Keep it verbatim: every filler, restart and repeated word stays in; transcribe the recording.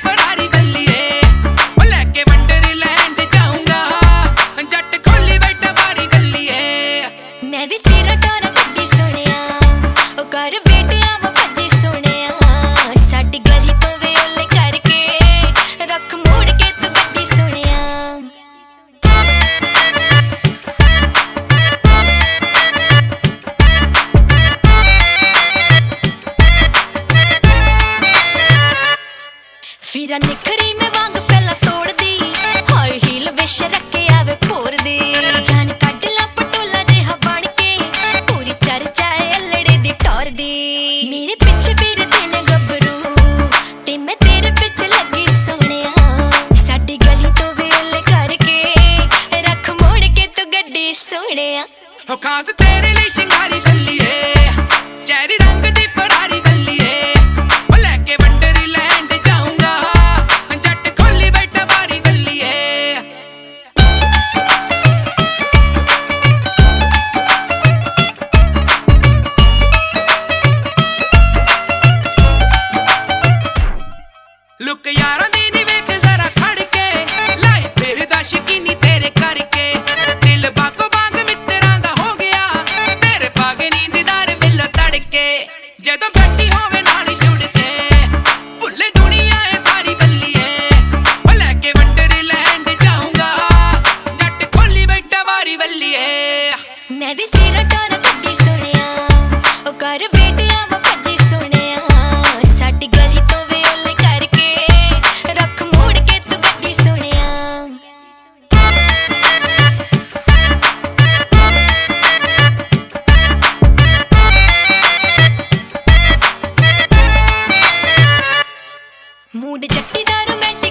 Ferrari बल्लिए ओ लैके Wonderland जाऊंगा जट खोली बैठा बारी बल्लिए मैं भी तेरा टोरा गड्डी सुनिया ओ कर बेटिया वो भज्जी सुनिया साडी गली तो वे ओले करके रख मोड़ के तू गड्डी सुनिया फिरा निखरी में वांग पहला तोड़ दी हाई हील विश रखे आवे पोर दी जान कट ला पटोला जिहा बन के पूरी चर्चा है अल्लड़े दी टोर दी मेरे पीछे फिरदे ने गबरू ते मैं तेरे पीछे लगी सोहणिया साडी गली तो वे ओले करके रख मोड़ के तू गड्डी सोहणिया ओ खास तेरे लिए शिंगारी बल्लिए चेरी रंग दी फरारी बल्लिए ओ लैके वंडरलैंड जाऊंगा जट खोली बैठा बारी बल्लिए लुक यारां दी नी वेख जरा खड़ के लाई फिरदा शकीनी तेरे करके दिल बागो बाग मित्तरां दा हो गया तेरे पागे नींददार बिल्लो तड़के जदों बैठी होवे नाल जुड़ के भुल्ले दुनिया है सारी बल्लिए ओ लैके वंडरलैंड जाऊंगा जट खोली बैठा बारी बल्लिए मैं भी तेरा टोरा गड्डी सुनिया ओ कर बेटिया वो भज्जी सुनिया साडी गली तो वे ओले करके रख मोड़ के तू गड्डी सुनिया मूड जट्टी दा रोमांटिक